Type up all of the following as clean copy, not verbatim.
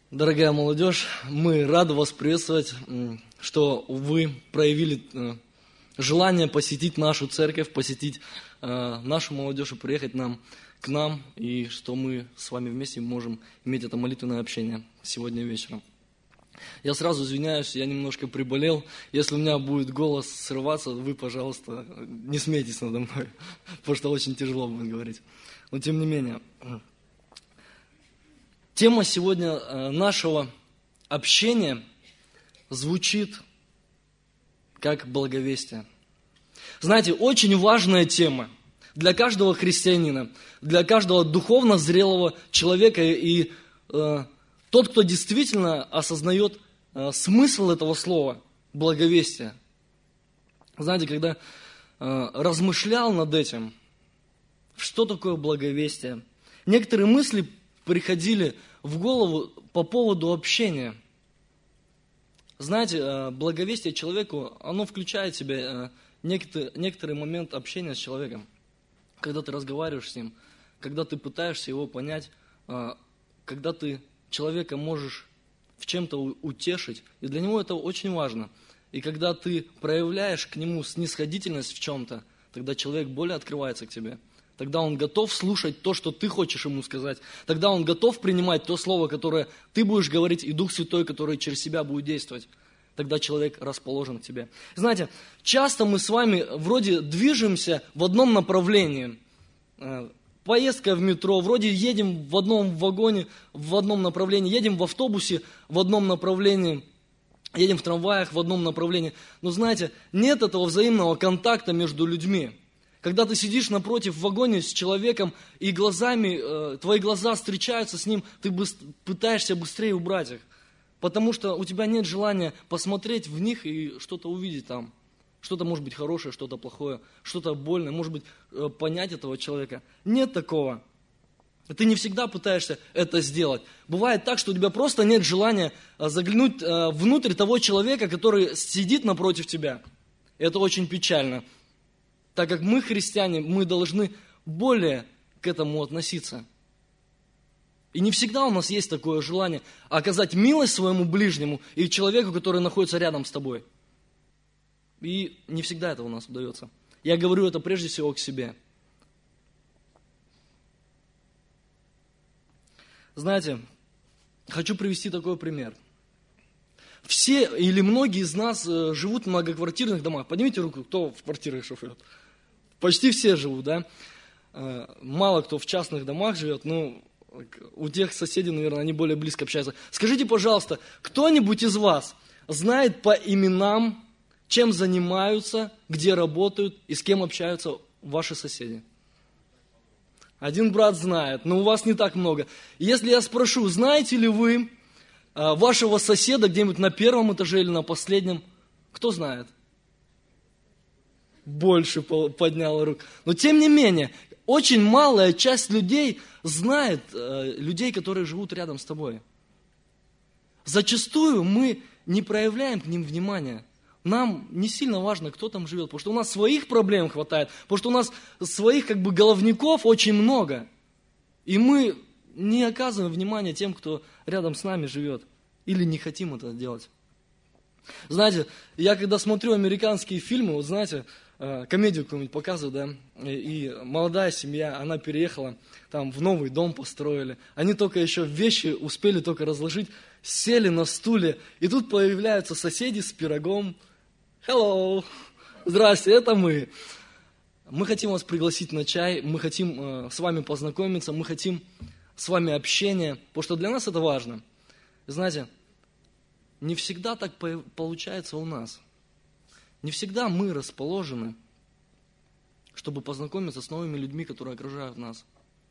Дорогая молодежь, мы рады вас приветствовать, что вы проявили желание посетить нашу церковь, посетить нашу молодежь и приехать к нам, и что мы с вами вместе можем иметь это молитвенное общение сегодня вечером. Я сразу извиняюсь, я немножко приболел. Если у меня будет голос срываться, вы, пожалуйста, не смейтесь надо мной, потому что очень тяжело будет говорить. Но тем не менее, тема сегодня нашего общения звучит как благовестие. Знаете, очень важная тема для каждого христианина, для каждого духовно зрелого человека и тот, кто действительно осознает смысл этого слова благовестие. Знаете, когда размышлял над этим, что такое благовестие, некоторые мысли приходили в голову по поводу общения. Знаете, благовестие человеку, оно включает в себя некоторый момент общения с человеком. Когда ты разговариваешь с ним, когда ты пытаешься его понять, когда ты человека можешь в чем-то утешить, и для него это очень важно. И когда ты проявляешь к нему снисходительность в чем-то, тогда человек более открывается к тебе. Тогда он готов слушать то, что ты хочешь ему сказать. Тогда он готов принимать то слово, которое ты будешь говорить, и Дух Святой, который через себя будет действовать. Тогда человек расположен к тебе. Знаете, часто мы с вами вроде движемся в одном направлении. Поездка в метро, вроде едем в одном вагоне, в одном направлении, едем в автобусе в одном направлении, едем в трамваях в одном направлении. Но знаете, нет этого взаимного контакта между людьми. Когда ты сидишь напротив в вагоне с человеком, и твои глаза встречаются с ним, ты пытаешься быстрее убрать их. Потому что у тебя нет желания посмотреть в них и что-то увидеть там. Что-то может быть хорошее, что-то плохое, что-то больное, может быть, понять этого человека. Нет такого. Ты не всегда пытаешься это сделать. Бывает так, что у тебя просто нет желания заглянуть внутрь того человека, который сидит напротив тебя. Это очень печально. Так как мы, христиане, мы должны более к этому относиться. И не всегда у нас есть такое желание оказать милость своему ближнему и человеку, который находится рядом с тобой. И не всегда это у нас удается. Я говорю это прежде всего к себе. Знаете, хочу привести такой пример. Все или многие из нас живут в многоквартирных домах. Поднимите руку, кто в квартирах живет. Почти все живут, да? Мало кто в частных домах живет, но у тех соседей, наверное, они более близко общаются. Скажите, пожалуйста, кто-нибудь из вас знает по именам, чем занимаются, где работают и с кем общаются ваши соседи? Один брат знает, но у вас не так много. Если я спрошу, знаете ли вы вашего соседа где-нибудь на первом этаже или на последнем, кто знает? Больше поднял руку. Но тем не менее, очень малая часть людей знает людей, которые живут рядом с тобой. Зачастую мы не проявляем к ним внимания. Нам не сильно важно, кто там живет, потому что у нас своих проблем хватает, потому что у нас своих головников очень много. И мы не оказываем внимания тем, кто рядом с нами живет, или не хотим это делать. Знаете, я когда смотрю американские фильмы, вот знаете, комедию какую-нибудь показывают, да, и молодая семья, она переехала, там в новый дом построили, они только еще вещи успели только разложить, сели на стуле, и тут появляются соседи с пирогом. Hello! Здрасте, это мы. Мы хотим вас пригласить на чай, мы хотим с вами познакомиться, мы хотим с вами общения, потому что для нас это важно. Знаете, не всегда так получается у нас. Не всегда мы расположены, чтобы познакомиться с новыми людьми, которые окружают нас.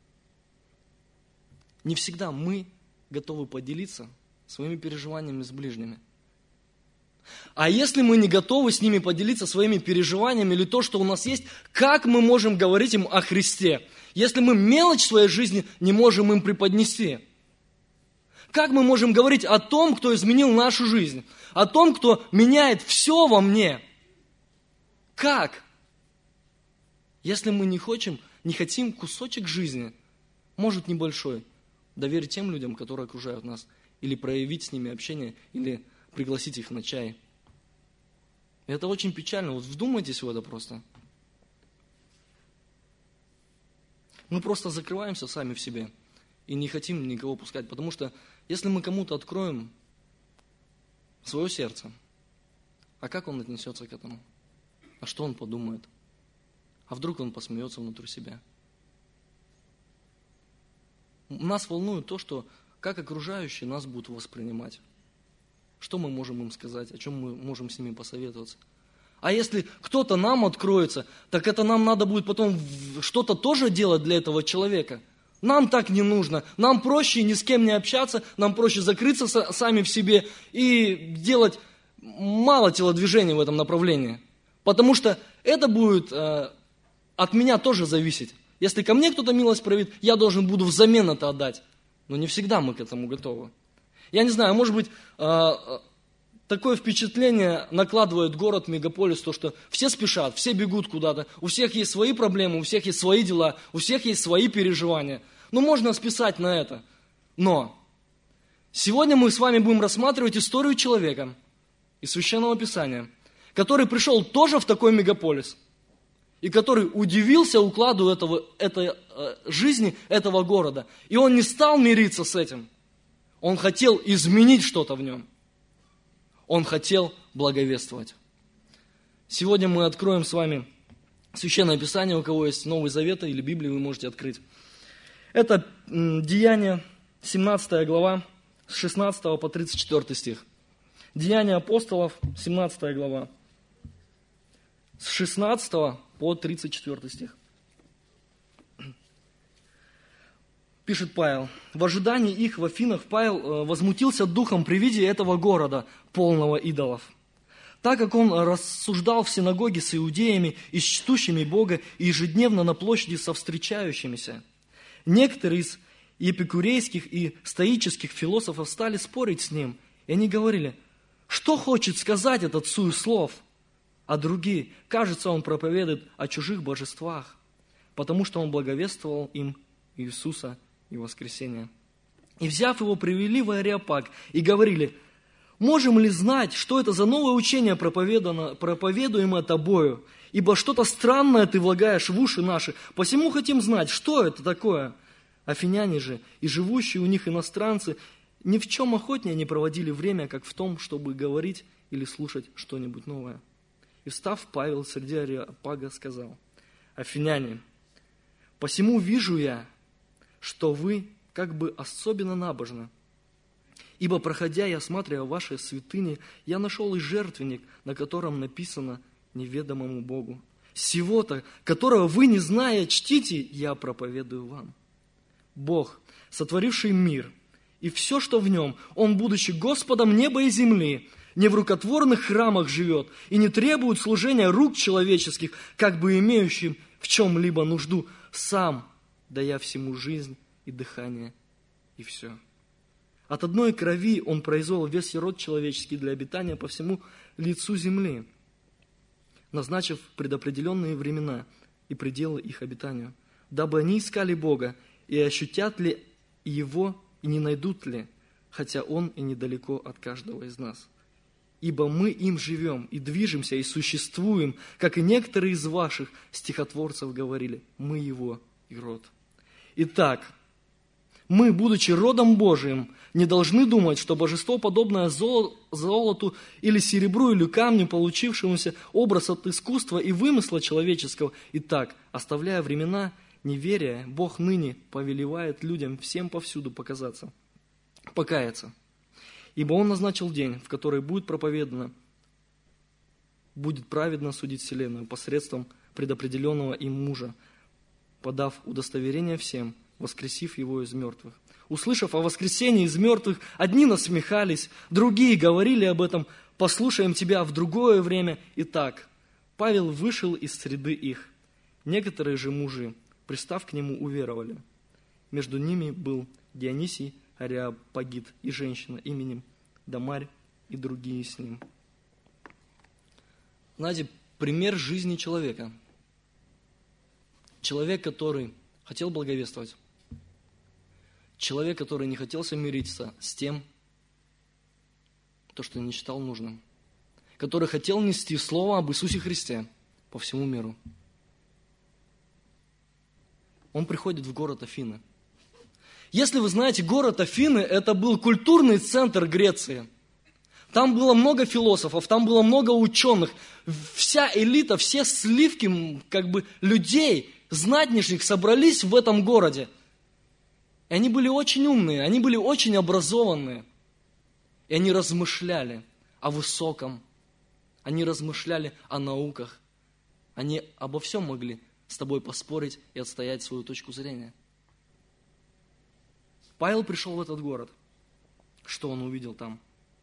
Не всегда мы готовы поделиться своими переживаниями с ближними. А если мы не готовы с ними поделиться своими переживаниями или то, что у нас есть, как мы можем говорить им о Христе, если мы мелочь своей жизни не можем им преподнести? Как мы можем говорить о том, кто изменил нашу жизнь, о том, кто меняет все во мне? Как? Если мы не хотим кусочек жизни, может небольшой, доверить тем людям, которые окружают нас, или проявить с ними общение, или пригласить их на чай. И это очень печально. Вот вдумайтесь в это просто. Мы просто закрываемся сами в себе и не хотим никого пускать, потому что если мы кому-то откроем свое сердце, а как он отнесется к этому? А что он подумает? А вдруг он посмеется внутри себя? Нас волнует то, что как окружающие нас будут воспринимать. Что мы можем им сказать, о чем мы можем с ними посоветоваться. А если кто-то нам откроется, так это нам надо будет потом что-то тоже делать для этого человека. Нам так не нужно. Нам проще ни с кем не общаться, нам проще закрыться сами в себе и делать мало телодвижений в этом направлении. Потому что это будет от меня тоже зависеть. Если ко мне кто-то милость проявит, я должен буду взамен это отдать. Но не всегда мы к этому готовы. Я не знаю, может быть, такое впечатление накладывает город, мегаполис, то, что все спешат, все бегут куда-то, у всех есть свои проблемы, у всех есть свои дела, у всех есть свои переживания. Ну, можно списать на это. Но сегодня мы с вами будем рассматривать историю человека из Священного Писания, который пришел тоже в такой мегаполис, и который удивился укладу этой жизни этого города. И он не стал мириться с этим. Он хотел изменить что-то в нем. Он хотел благовествовать. Сегодня мы откроем с вами Священное Писание, у кого есть Новый Завет или Библию, вы можете открыть. Это Деяния, 17 глава, с 16 по 34 стих. Деяния апостолов, 17 глава, с 16 по 34 стих. Пишет Павел: «В ожидании их в Афинах Павел возмутился духом при виде этого города, полного идолов. Так как он рассуждал в синагоге с иудеями и с чтущими Бога и ежедневно на площади со встречающимися. Некоторые из эпикурейских и стоических философов стали спорить с ним, и они говорили: что хочет сказать этот суеслов? А другие: кажется, он проповедует о чужих божествах, потому что он благовествовал им Иисуса и воскресение. И, взяв его, привели в Ареопаг и говорили: можем ли знать, что это за новое учение проповедуемое тобою? Ибо что-то странное ты влагаешь в уши наши, посему хотим знать, что это такое. Афиняне же и живущие у них иностранцы ни в чем охотнее не проводили время, как в том, чтобы говорить или слушать что-нибудь новое. И встав, Павел среди Ареопага сказал: афиняне, посему вижу я, что вы как бы особенно набожны. Ибо, проходя и осматривая ваши святыни, я нашел и жертвенник, на котором написано неведомому Богу. Сего-то, которого вы, не зная, чтите, я проповедую вам. Бог, сотворивший мир и все, что в нем, Он, будучи Господом неба и земли, не в рукотворных храмах живет и не требует служения рук человеческих, как бы имеющим в чем-либо нужду, сам дая всему жизнь и дыхание, и все. От одной крови Он произвел весь род человеческий для обитания по всему лицу земли, назначив предопределенные времена и пределы их обитанию, дабы они искали Бога, и ощутят ли Его, и не найдут ли, хотя Он и недалеко от каждого из нас. Ибо мы им живем, и движемся, и существуем, как и некоторые из ваших стихотворцев говорили, мы Его и род. Итак, мы, будучи родом Божиим, не должны думать, что божество, подобное золоту или серебру или камню, получившемуся образ от искусства и вымысла человеческого. Итак, оставляя времена неверия, Бог ныне повелевает людям всем повсюду покаяться. Ибо Он назначил день, в который будет праведно судить вселенную посредством предопределенного им мужа, подав удостоверение всем, воскресив его из мертвых. Услышав о воскресении из мертвых, одни насмехались, другие говорили об этом: послушаем тебя в другое время. Итак, Павел вышел из среды их. Некоторые же мужи, пристав к нему, уверовали. Между ними был Дионисий Ареопагит и женщина именем Дамарь и другие с ним. Знаете, пример жизни человека. Человек, который хотел благовествовать. Человек, который не хотел смириться с тем, то, что не считал нужным, который хотел нести слово об Иисусе Христе по всему миру. Он приходит в город Афины. Если вы знаете, город Афины – это был культурный центр Греции. Там было много философов, там было много ученых. Вся элита, все сливки людей, знатнейших, собрались в этом городе. И они были очень умные, они были очень образованные. И они размышляли о высоком, они размышляли о науках. Они обо всем могли с тобой поспорить и отстоять свою точку зрения. Павел пришел в этот город. Что он увидел там?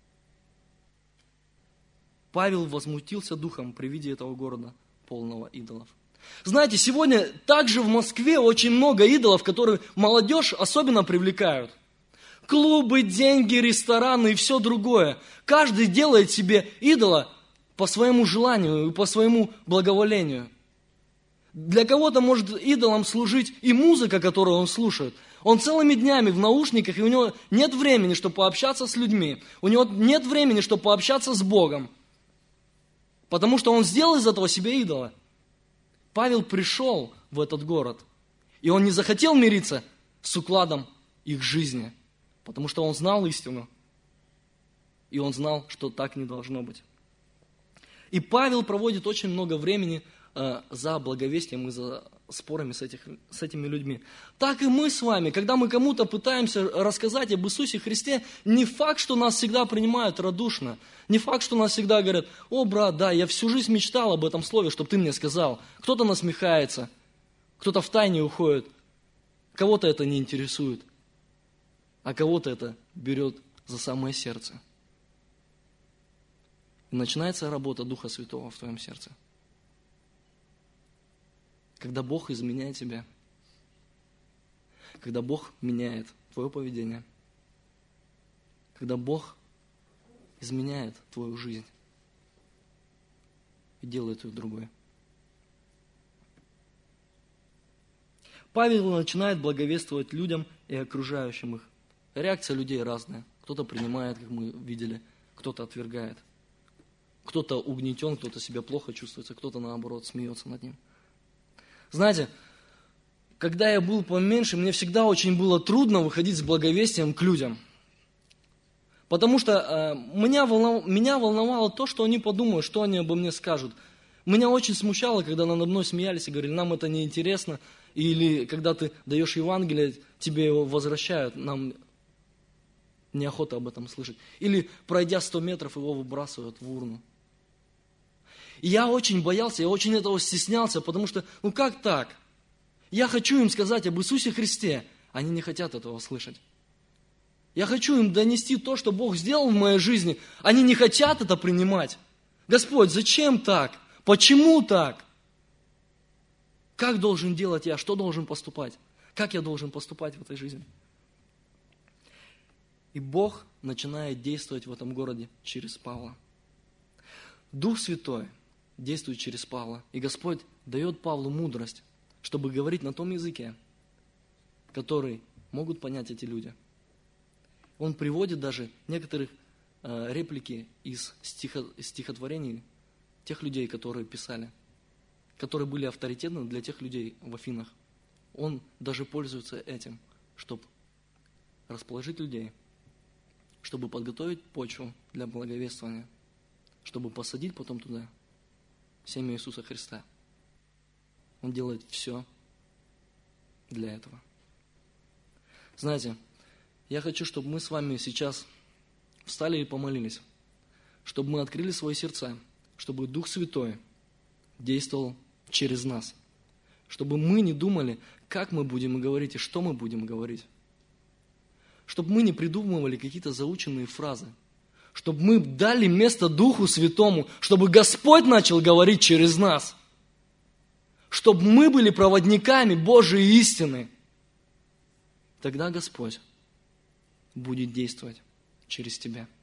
Павел возмутился духом при виде этого города, полного идолов. Знаете, сегодня также в Москве очень много идолов, которые молодежь особенно привлекают. Клубы, деньги, рестораны и все другое. Каждый делает себе идола по своему желанию и по своему благоволению. Для кого-то может идолом служить и музыка, которую он слушает. Он целыми днями в наушниках, и у него нет времени, чтобы пообщаться с людьми. У него нет времени, чтобы пообщаться с Богом. Потому что он сделал из этого себе идола. Павел пришел в этот город, и он не захотел мириться с укладом их жизни, потому что он знал истину, и он знал, что так не должно быть. И Павел проводит очень много времени за благовестием и за спорами с этими людьми. Так и мы с вами, когда мы кому-то пытаемся рассказать об Иисусе Христе, не факт, что нас всегда принимают радушно, не факт, что нас всегда говорят: «О, брат, да, я всю жизнь мечтал об этом слове, чтобы ты мне сказал». Кто-то насмехается, кто-то втайне уходит, кого-то это не интересует, а кого-то это берет за самое сердце. И начинается работа Духа Святого в твоем сердце. Когда Бог изменяет тебя, когда Бог меняет твое поведение, когда Бог изменяет твою жизнь и делает ее другой. Павел начинает благовествовать людям и окружающим их. Реакция людей разная. Кто-то принимает, как мы видели, кто-то отвергает. Кто-то угнетен, кто-то себя плохо чувствует, а кто-то, наоборот, смеется над ним. Знаете, когда я был поменьше, мне всегда очень было трудно выходить с благовестием к людям. Потому что меня волновало то, что они подумают, что они обо мне скажут. Меня очень смущало, когда надо мной смеялись и говорили: нам это неинтересно. Или когда ты даешь Евангелие, тебе его возвращают, нам неохота об этом слышать. Или, пройдя 100 метров, его выбрасывают в урну. И я очень боялся, я очень этого стеснялся, потому что, как так? Я хочу им сказать об Иисусе Христе, они не хотят этого слышать. Я хочу им донести то, что Бог сделал в моей жизни, они не хотят это принимать. Господь, зачем так? Почему так? Как должен делать я? Что должен поступать? Как я должен поступать в этой жизни? И Бог начинает действовать в этом городе через Павла. Дух Святой действует через Павла. И Господь дает Павлу мудрость, чтобы говорить на том языке, который могут понять эти люди. Он приводит даже некоторых реплики из стихотворений тех людей, которые писали, которые были авторитетны для тех людей в Афинах. Он даже пользуется этим, чтобы расположить людей, чтобы подготовить почву для благовествования, чтобы посадить потом туда семя Иисуса Христа. Он делает все для этого. Знаете, я хочу, чтобы мы с вами сейчас встали и помолились, чтобы мы открыли свои сердца, чтобы Дух Святой действовал через нас, чтобы мы не думали, как мы будем говорить и что мы будем говорить, чтобы мы не придумывали какие-то заученные фразы, чтобы мы дали место Духу Святому, чтобы Господь начал говорить через нас, чтобы мы были проводниками Божьей истины. Тогда Господь будет действовать через тебя.